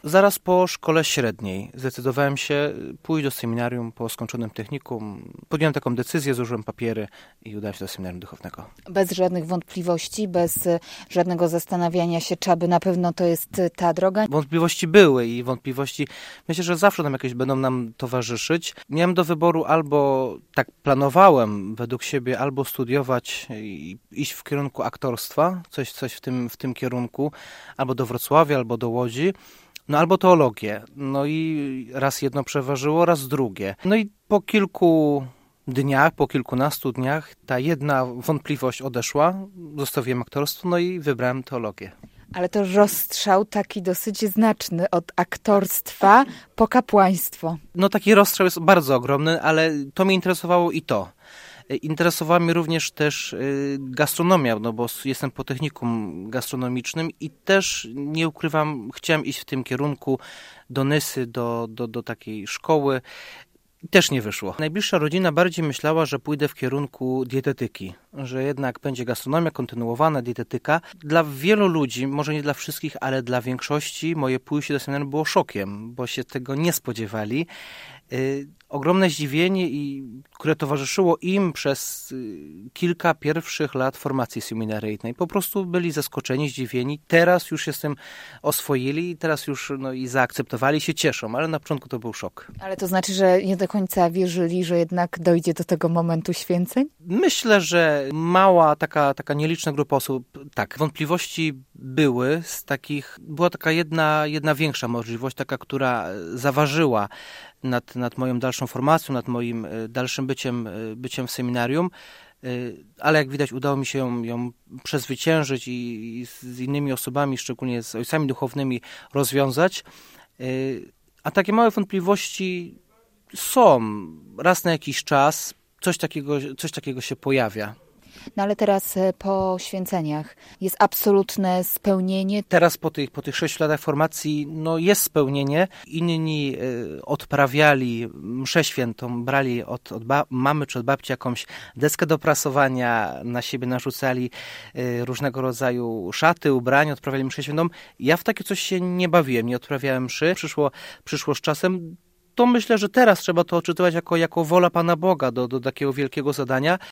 Zaraz po szkole średniej zdecydowałem się pójść do seminarium po skończonym technikum. Podjąłem taką decyzję, złożyłem papiery i udałem się do seminarium duchownego. Bez żadnych wątpliwości, bez żadnego zastanawiania się, czy aby na pewno to jest ta droga? Wątpliwości były i wątpliwości myślę, że zawsze nam jakieś będą nam towarzyszyć. Miałem do wyboru albo, tak planowałem według siebie, albo studiować i iść w kierunku aktorstwa, coś w tym kierunku, albo do Wrocławia, albo do Łodzi. No albo teologię. No i raz jedno przeważyło, raz drugie. No i po kilku dniach, po kilkunastu dniach ta jedna wątpliwość odeszła, zostawiłem aktorstwo, no i wybrałem teologię. Ale to rozstrzał taki dosyć znaczny od aktorstwa po kapłaństwo. No taki rozstrzał jest bardzo ogromny, ale to mnie interesowało i to. Interesowała mnie również też gastronomia, no bo jestem po technikum gastronomicznym i też, nie ukrywam, chciałem iść w tym kierunku do Nysy, do takiej szkoły. Też nie wyszło. Najbliższa rodzina bardziej myślała, że pójdę w kierunku dietetyki, że jednak będzie gastronomia, kontynuowana dietetyka. Dla wielu ludzi, może nie dla wszystkich, ale dla większości moje pójście do seminarium było szokiem, bo się tego nie spodziewali. Ogromne zdziwienie, które towarzyszyło im przez kilka pierwszych lat formacji seminaryjnej. Po prostu byli zaskoczeni, zdziwieni. Teraz już się z tym oswoili, teraz już i zaakceptowali, się cieszą, ale na początku to był szok. Ale to znaczy, że nie do końca wierzyli, że jednak dojdzie do tego momentu święceń? Myślę, że mała, taka nieliczna grupa osób, tak, wątpliwości były z takich, była taka jedna większa możliwość, taka, która zaważyła nad moją dalszą formacją, nad moim dalszym byciem w seminarium, ale jak widać udało mi się ją przezwyciężyć i z innymi osobami, szczególnie z ojcami duchownymi, rozwiązać. A takie małe wątpliwości są raz na jakiś czas, coś takiego się pojawia. No ale teraz po święceniach jest absolutne spełnienie. Teraz po tych 6 latach formacji jest spełnienie. Inni odprawiali mszę świętą, brali od mamy czy od babci jakąś deskę do prasowania, na siebie narzucali różnego rodzaju szaty, ubrania, odprawiali mszę świętą. Ja w takie coś się nie bawiłem, nie odprawiałem mszy. Przyszło z czasem. To myślę, że teraz trzeba to odczytywać jako wola Pana Boga do takiego wielkiego zadania.